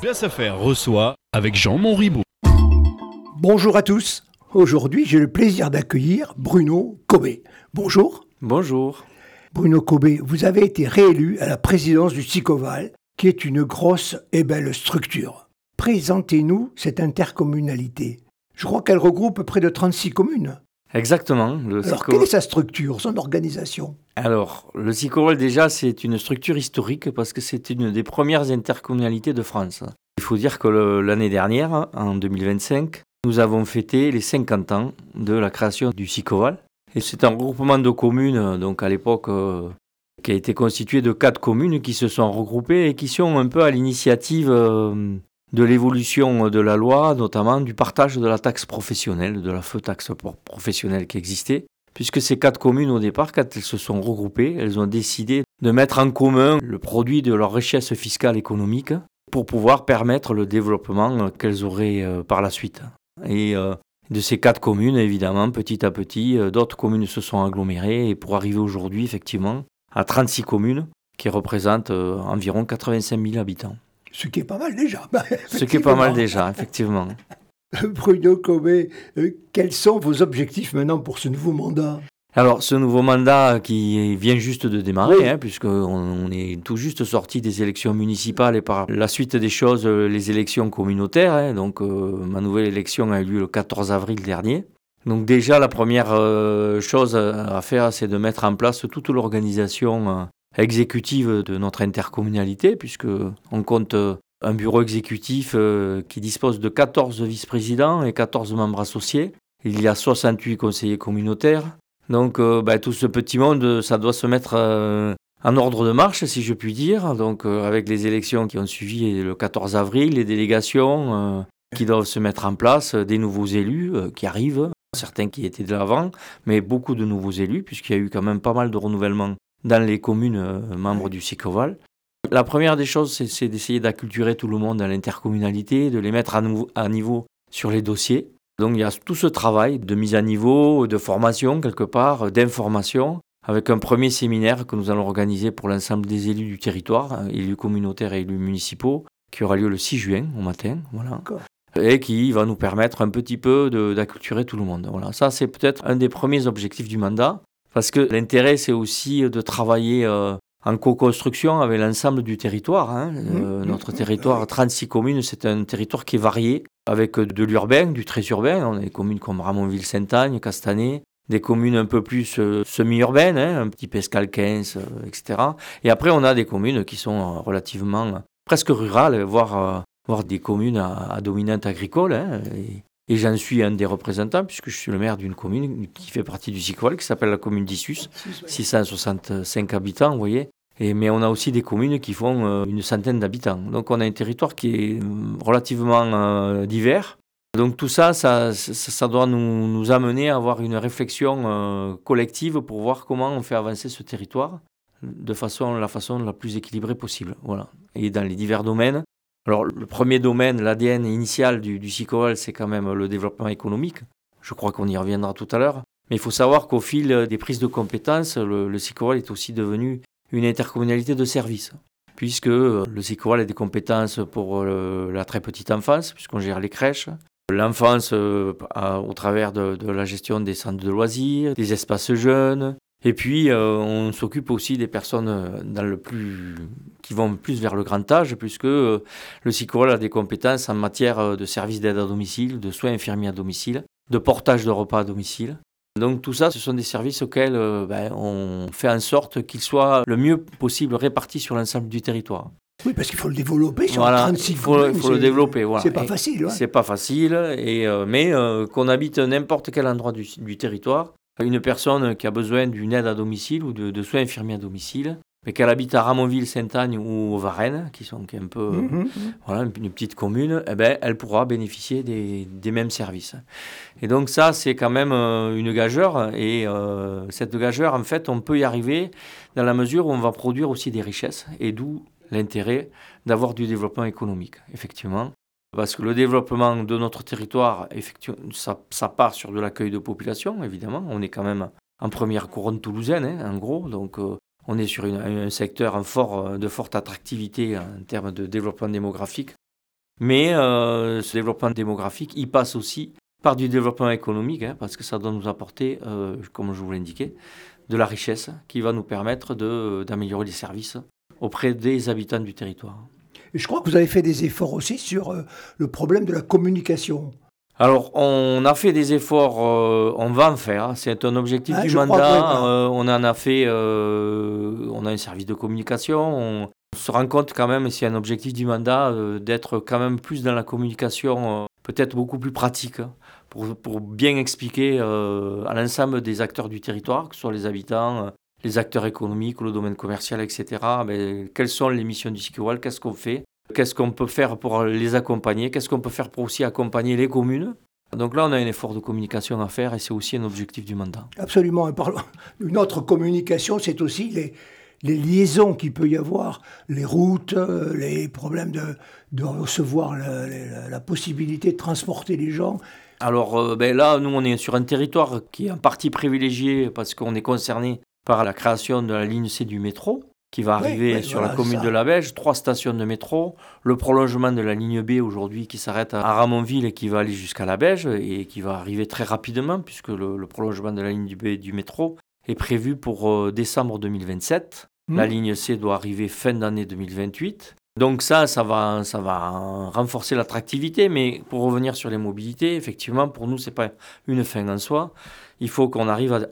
Place à faire reçoit avec Jean Monribot. Bonjour à tous. Aujourd'hui, j'ai le plaisir d'accueillir Bruno Cobé. Bonjour. Bonjour. Bruno Cobé, vous avez été réélu à la présidence du SICOVAL, qui est une grosse et belle structure. Présentez-nous cette intercommunalité. Je crois qu'elle regroupe près de 36 communes. Exactement. Alors, quelle est sa structure, son organisation ? Alors, le SICOVAL, déjà, c'est une structure historique parce que c'est une des premières intercommunalités de France. Il faut dire que l'année dernière, en 2025, nous avons fêté les 50 ans de la création du SICOVAL. Et c'est un regroupement de communes, donc à l'époque, qui a été constitué de 4 communes qui se sont regroupées et qui sont un peu à l'initiative de l'évolution de la loi, notamment du partage de la taxe professionnelle, de la feu taxe professionnelle qui existait. Puisque ces 4 communes, au départ, quand elles se sont regroupées, elles ont décidé de mettre en commun le produit de leur richesse fiscale économique pour pouvoir permettre le développement qu'elles auraient par la suite. Et de ces 4 communes, évidemment, petit à petit, d'autres communes se sont agglomérées et pour arriver aujourd'hui, effectivement, à 36 communes qui représentent environ 85 000 habitants. Ce qui est pas mal déjà. Ce qui est pas mal déjà, effectivement. Bruno Cobé, quels sont vos objectifs maintenant pour ce nouveau mandat ? Alors, ce nouveau mandat qui vient juste de démarrer, puisqu'on est tout juste sorti des élections municipales et par la suite des choses, les élections communautaires. Donc, ma nouvelle élection a eu lieu le 14 avril dernier. Donc déjà, la première chose à faire, c'est de mettre en place toute l'organisation exécutive de notre intercommunalité, puisqu'on compte un bureau exécutif qui dispose de 14 vice-présidents et 14 membres associés. Il y a 68 conseillers communautaires. Donc tout ce petit monde, ça doit se mettre en ordre de marche, si je puis dire. Donc avec les élections qui ont suivi le 14 avril, les délégations qui doivent se mettre en place, des nouveaux élus qui arrivent, certains qui étaient de l'avant, mais beaucoup de nouveaux élus, puisqu'il y a eu quand même pas mal de renouvellement dans les communes membres du SICOVAL. La première des choses, c'est d'essayer d'acculturer tout le monde à l'intercommunalité, de les mettre à niveau sur les dossiers. Donc il y a tout ce travail de mise à niveau, de formation quelque part, d'information, avec un premier séminaire que nous allons organiser pour l'ensemble des élus du territoire, élus communautaires et élus municipaux, qui aura lieu le 6 juin au matin, voilà. Et qui va nous permettre un petit peu d'acculturer tout le monde. Voilà. Ça, c'est peut-être un des premiers objectifs du mandat, parce que l'intérêt, c'est aussi de travailler en co-construction avec l'ensemble du territoire. Notre territoire, 36 communes, c'est un territoire qui est varié, avec de l'urbain, du très urbain. On a des communes comme Ramonville-Sainte-Agne, Castanet, des communes un peu plus semi-urbaines, un petit peu Escalquens, etc. Et après, on a des communes qui sont relativement presque rurales, voire des communes à dominante agricole. Et j'en suis un des représentants, puisque je suis le maire d'une commune qui fait partie du SICOVAL, qui s'appelle la commune d'Issus, 665 habitants, vous voyez. Mais on a aussi des communes qui font une centaine d'habitants. Donc on a un territoire qui est relativement divers. Donc tout ça, ça doit nous amener à avoir une réflexion collective pour voir comment on fait avancer ce territoire de la façon la plus équilibrée possible. Voilà. Et dans les divers domaines. Alors le premier domaine, l'ADN initial du SICOVAL, c'est quand même le développement économique. Je crois qu'on y reviendra tout à l'heure. Mais il faut savoir qu'au fil des prises de compétences, le SICOVAL est aussi devenu une intercommunalité de services, puisque le SICOVAL a des compétences pour la très petite enfance, puisqu'on gère les crèches, l'enfance au travers de la gestion des centres de loisirs, des espaces jeunes, et puis on s'occupe aussi des personnes qui vont plus vers le grand âge, puisque le SICOVAL a des compétences en matière de services d'aide à domicile, de soins infirmiers à domicile, de portage de repas à domicile. Donc tout ça, ce sont des services auxquels on fait en sorte qu'ils soient le mieux possible répartis sur l'ensemble du territoire. Oui, parce qu'il faut le développer sur 36 il faut le développer. Voilà. C'est pas facile. Ouais. C'est pas facile, mais qu'on habite n'importe quel endroit du territoire, une personne qui a besoin d'une aide à domicile ou de soins infirmiers à domicile, mais qu'elle habite à Ramonville-Sainte-Agne ou au Varennes, qui sont un peu une petite commune, elle pourra bénéficier des mêmes services. Et donc ça, c'est quand même une gageure. Et cette gageure, en fait, on peut y arriver dans la mesure où on va produire aussi des richesses, et d'où l'intérêt d'avoir du développement économique, effectivement. Parce que le développement de notre territoire, effectivement, ça part sur de l'accueil de population, évidemment. On est quand même en première couronne toulousaine, en gros, donc on est sur un secteur de forte attractivité en termes de développement démographique. Mais ce développement démographique, il passe aussi par du développement économique, parce que ça doit nous apporter, comme je vous l'indiquais, de la richesse qui va nous permettre d'améliorer les services auprès des habitants du territoire. Et je crois que vous avez fait des efforts aussi sur le problème de la communication. Alors, on a fait des efforts, on va en faire, c'est un objectif du mandat, on en a fait, on a un service de communication, on se rend compte quand même, c'est un objectif du mandat, d'être quand même plus dans la communication, peut-être beaucoup plus pratique, pour bien expliquer à l'ensemble des acteurs du territoire, que ce soit les habitants, les acteurs économiques, le domaine commercial, etc., quelles sont les missions du SICOVAL, qu'est-ce qu'on fait, qu'est-ce qu'on peut faire pour les accompagner, qu'est-ce qu'on peut faire pour aussi accompagner les communes. Donc là, on a un effort de communication à faire et c'est aussi un objectif du mandat. Absolument. Une autre communication, c'est aussi les liaisons qu'il peut y avoir, les routes, les problèmes de recevoir la possibilité de transporter les gens. Alors là, nous, on est sur un territoire qui est en partie privilégié parce qu'on est concerné par la création de la ligne C du métro, qui va arriver sur la commune de La Belge, 3 stations de métro, le prolongement de la ligne B aujourd'hui qui s'arrête à Ramonville et qui va aller jusqu'à La Belge et qui va arriver très rapidement puisque le prolongement de la ligne B du métro est prévu pour décembre 2027. La ligne C doit arriver fin d'année 2028. Donc ça va renforcer l'attractivité, mais pour revenir sur les mobilités, effectivement, pour nous, ce n'est pas une fin en soi. Il faut qu'on arrive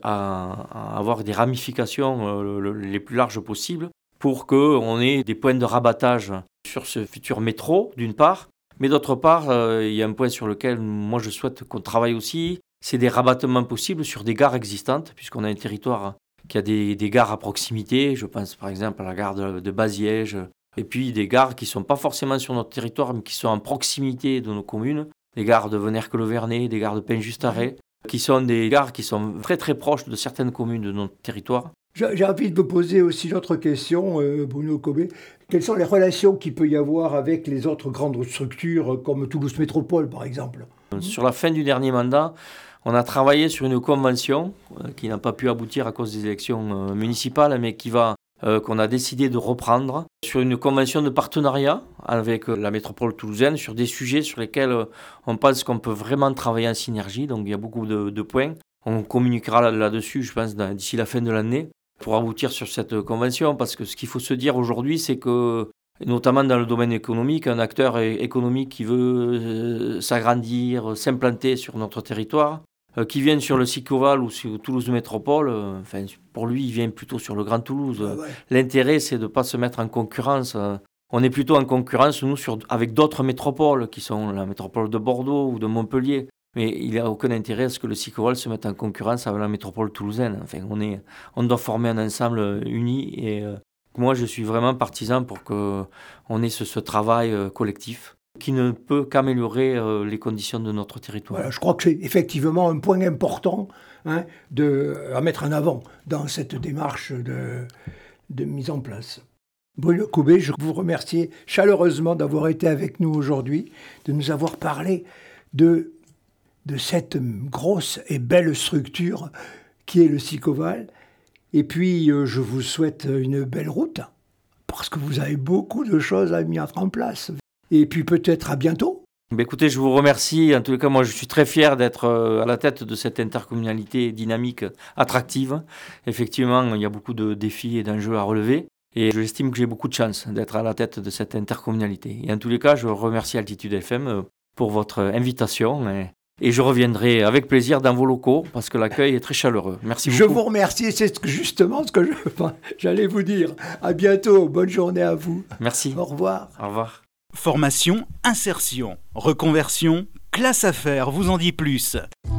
à avoir des ramifications les plus larges possibles pour qu'on ait des points de rabattage sur ce futur métro, d'une part. Mais d'autre part, il y a un point sur lequel moi je souhaite qu'on travaille aussi, c'est des rabattements possibles sur des gares existantes, puisqu'on a un territoire qui a des gares à proximité. Je pense par exemple à la gare de Baziège, et puis des gares qui ne sont pas forcément sur notre territoire, mais qui sont en proximité de nos communes, des gares de Venèrque-le-Vernet, des gares de Pin-Juste-Arrêt, qui sont des gares qui sont très très proches de certaines communes de notre territoire. J'ai envie de vous poser aussi une autre question, Bruno Cobé. Quelles sont les relations qu'il peut y avoir avec les autres grandes structures, comme Toulouse Métropole par exemple ? Sur la fin du dernier mandat, on a travaillé sur une convention qui n'a pas pu aboutir à cause des élections municipales, mais qu'on a décidé de reprendre sur une convention de partenariat avec la métropole toulousaine sur des sujets sur lesquels on pense qu'on peut vraiment travailler en synergie. Donc il y a beaucoup de points. On communiquera là-dessus, je pense, d'ici la fin de l'année pour aboutir sur cette convention. Parce que ce qu'il faut se dire aujourd'hui, c'est que, notamment dans le domaine économique, un acteur économique qui veut s'agrandir, s'implanter sur notre territoire, qui viennent sur le SICOVAL ou sur Toulouse Métropole, pour lui, il vient plutôt sur le Grand Toulouse. L'intérêt, c'est de ne pas se mettre en concurrence. On est plutôt en concurrence, nous, avec d'autres métropoles, qui sont la métropole de Bordeaux ou de Montpellier. Mais il n'y a aucun intérêt à ce que le SICOVAL se mette en concurrence avec la métropole toulousaine. On doit former un ensemble uni. Et moi, je suis vraiment partisan pour qu'on ait ce travail collectif qui ne peut qu'améliorer les conditions de notre territoire. Voilà, je crois que c'est effectivement un point important à mettre en avant dans cette démarche de mise en place. Bruno Cobé, je vous remercie chaleureusement d'avoir été avec nous aujourd'hui, de nous avoir parlé de cette grosse et belle structure qui est le SICOVAL. Et puis, je vous souhaite une belle route, parce que vous avez beaucoup de choses à mettre en place. Et puis peut-être à bientôt. Écoutez, je vous remercie. En tous les cas, moi, je suis très fier d'être à la tête de cette intercommunalité dynamique, attractive. Effectivement, il y a beaucoup de défis et d'enjeux à relever. Et j'estime que j'ai beaucoup de chance d'être à la tête de cette intercommunalité. Et en tous les cas, je remercie Altitude FM pour votre invitation. Et je reviendrai avec plaisir dans vos locaux parce que l'accueil est très chaleureux. Merci beaucoup. Je vous remercie. C'est justement ce que j'allais vous dire. À bientôt. Bonne journée à vous. Merci. Au revoir. Au revoir. Formation, insertion, reconversion, classe affaires vous en dit plus.